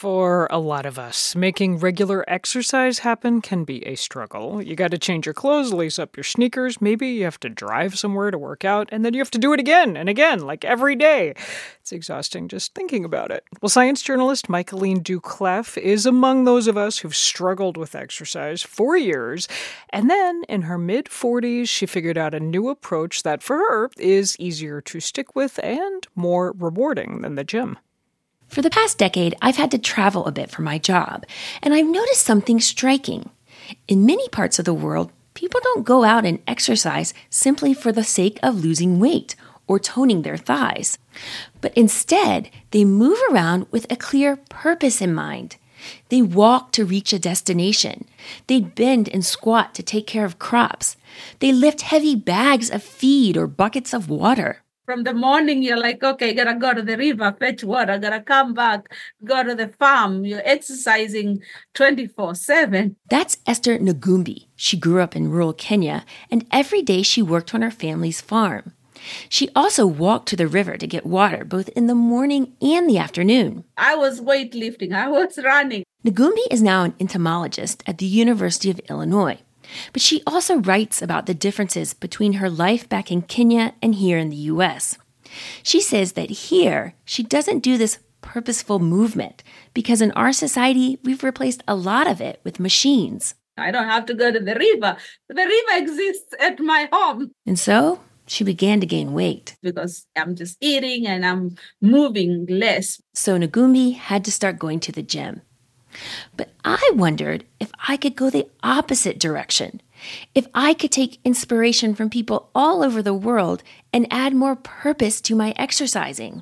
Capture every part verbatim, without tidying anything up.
For a lot of us, making regular exercise happen can be a struggle. You got to change your clothes, lace up your sneakers, maybe you have to drive somewhere to work out, and then you have to do it again and again, like every day. It's exhausting just thinking about it. Well, science journalist Michaeline Doucleff is among those of us who've struggled with exercise for years, and then in her mid-forties, she figured out a new approach that for her is easier to stick with and more rewarding than the gym. For the past decade, I've had to travel a bit for my job, and I've noticed something striking. In many parts of the world, people don't go out and exercise simply for the sake of losing weight or toning their thighs. But instead, they move around with a clear purpose in mind. They walk to reach a destination. They bend and squat to take care of crops. They lift heavy bags of feed or buckets of water. From the morning, you're like, okay, gotta go to the river, fetch water, gotta come back, go to the farm. You're exercising twenty-four seven. That's Esther Ngumbi. She grew up in rural Kenya, and every day she worked on her family's farm. She also walked to the river to get water, both in the morning and the afternoon. I was weightlifting. I was running. Ngumbi is now an entomologist at the University of Illinois. But she also writes about the differences between her life back in Kenya and here in the U S. She says that here, she doesn't do this purposeful movement because in our society, we've replaced a lot of it with machines. I don't have to go to the river. The river exists at my home. And so she began to gain weight. Because I'm just eating and I'm moving less. So Ngumbi had to start going to the gym. But I wondered if I could go the opposite direction, if I could take inspiration from people all over the world and add more purpose to my exercising.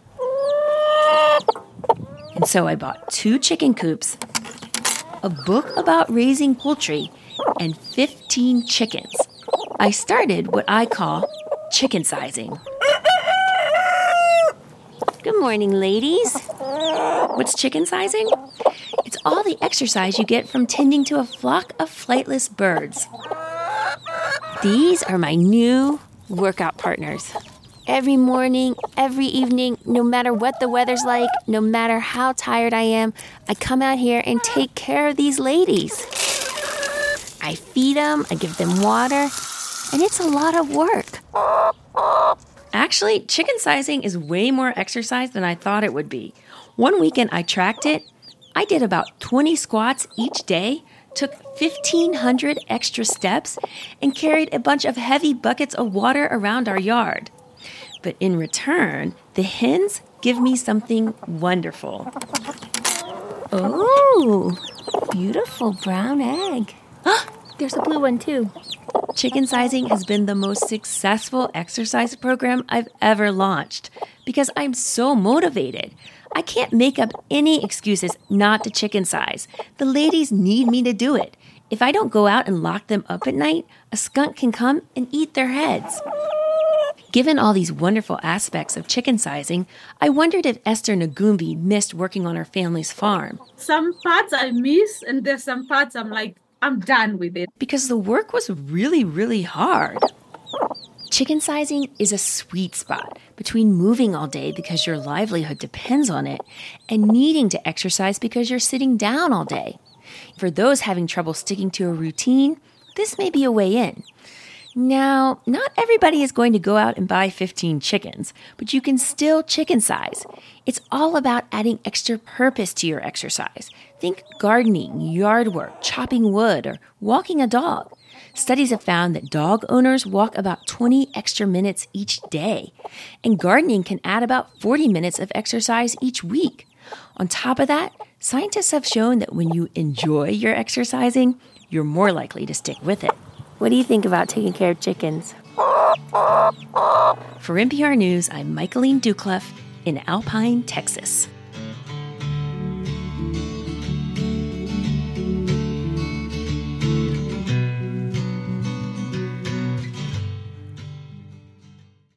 And so I bought two chicken coops, a book about raising poultry, and fifteen chickens. I started what I call chicken sizing. Good morning, ladies. What's chicken sizing? It's all the exercise you get from tending to a flock of flightless birds. These are my new workout partners. Every morning, every evening, no matter what the weather's like, no matter how tired I am, I come out here and take care of these ladies. I feed them, I give them water, and it's a lot of work. Actually, chicken sizing is way more exercise than I thought it would be. One weekend I tracked it. I did about twenty squats each day, took fifteen hundred extra steps, and carried a bunch of heavy buckets of water around our yard. But in return, the hens give me something wonderful. Oh, beautiful brown egg. There's a blue one too. Chicken sizing has been the most successful exercise program I've ever launched because I'm so motivated. I can't make up any excuses not to chicken size. The ladies need me to do it. If I don't go out and lock them up at night, a skunk can come and eat their heads. Given all these wonderful aspects of chicken sizing, I wondered if Esther Ngumbi missed working on her family's farm. Some parts I miss, and there's some parts I'm like, I'm done with it. Because the work was really, really hard. Chicken sizing is a sweet spot between moving all day because your livelihood depends on it and needing to exercise because you're sitting down all day. For those having trouble sticking to a routine, this may be a way in. Now, not everybody is going to go out and buy fifteen chickens, but you can still chicken size. It's all about adding extra purpose to your exercise. Think gardening, yard work, chopping wood, or walking a dog. Studies have found that dog owners walk about twenty extra minutes each day, and gardening can add about forty minutes of exercise each week. On top of that, scientists have shown that when you enjoy your exercising, you're more likely to stick with it. What do you think about taking care of chickens? For N P R News, I'm Michaeline Doucleff in Alpine, Texas.